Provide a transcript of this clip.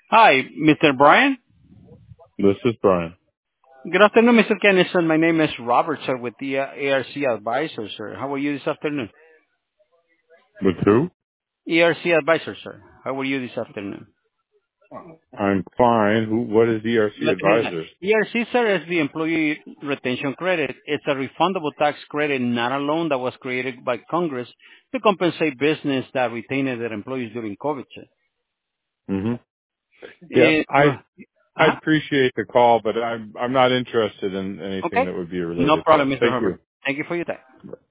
Hi, Mr. Brian. This is Brian. Good afternoon, Mr. Kennison. My name is Robert, sir, with the ARC Advisors, sir. How are you this afternoon? With who? ERC Advisors, sir. How are you this afternoon? I'm fine. What is ERC Glad to hear that. Advisors? ERC, sir, is the Employee Retention Credit. It's a refundable tax credit, not a loan that was created by Congress to compensate business that retained their employees during COVID, sir. hmm Yeah, It, I uh-huh. appreciate the call, but I'm not interested in anything Okay. that would be No related to problem, that. Mr. Thank you. Herbert. Thank you for your time.